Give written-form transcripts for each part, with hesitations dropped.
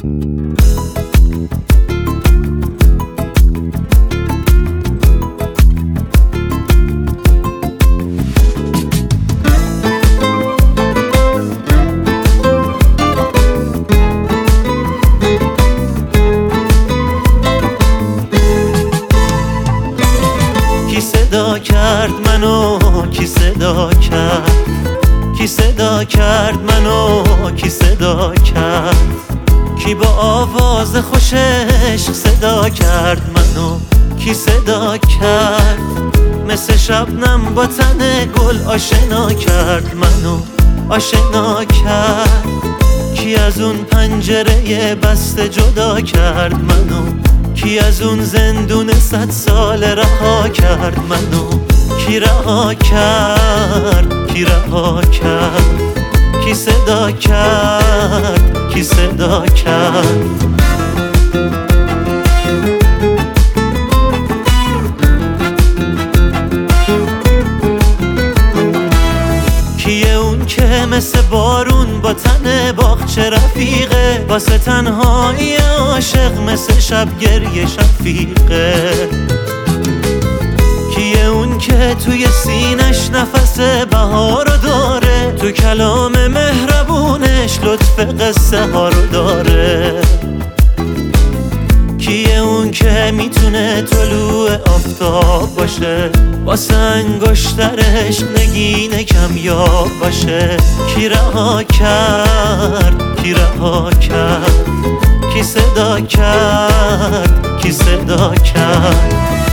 کی صدا کرد منو، کی صدا کرد، کی صدا کرد منو، کی صدا کرد، کی با آواز خوش عشق صدا کرد منو، کی صدا کرد، مثل شبنم با تن گل آشنا کرد منو، آشنا کرد، کی از اون پنجره بسته جدا کرد منو، کی از اون زندون 100 سال رها کرد منو، کی رها کرد، کی رها کرد، کی صدا کرد، کی صدا کرد. کیه اون که مثل بارون با تن باغچه رفیقه، واسه تنهایی عاشق مثل شب گریه شفیقه. کیه اون که توی سینش نفس بهارو داره، تو کلام مهربونش لطف قصه ها رو داره. کیه اون که میتونه طلوع آفتاب باشه، واسه انگشترش نگین کمیاب باشه. کی رها کرد، کی رها کرد، کی صدا کرد، کی صدا کرد.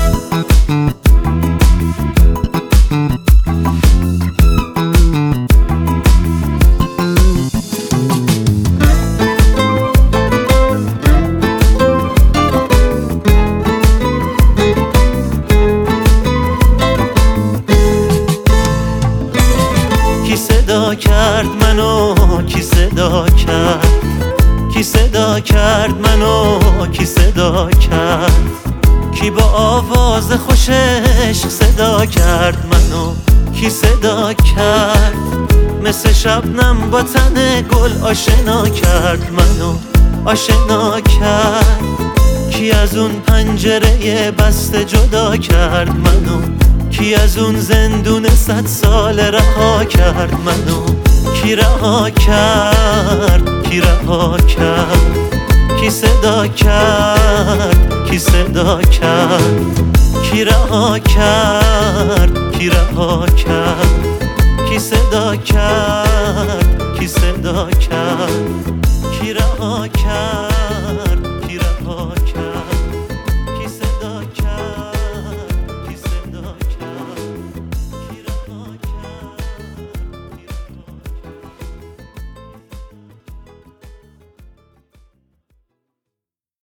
کی صدا کرد منو، کی صدا کرد، کی صدا کرد منو، کی صدا کرد، کی با آواز خوش عشق صدا کرد منو، کی صدا کرد، مثل شبنم با تن گل آشنا کرد منو، آشنا کرد، کی از اون پنجره بسته جدا کرد منو، کی از اون زندون 100 سال رها کرد منو، کی رها کرد، کی رها کرد، کی صدا کرد، کی صدا کرد، کی رها کرد، کی رها کرد، کی صدا کرد، کی صدا کرد.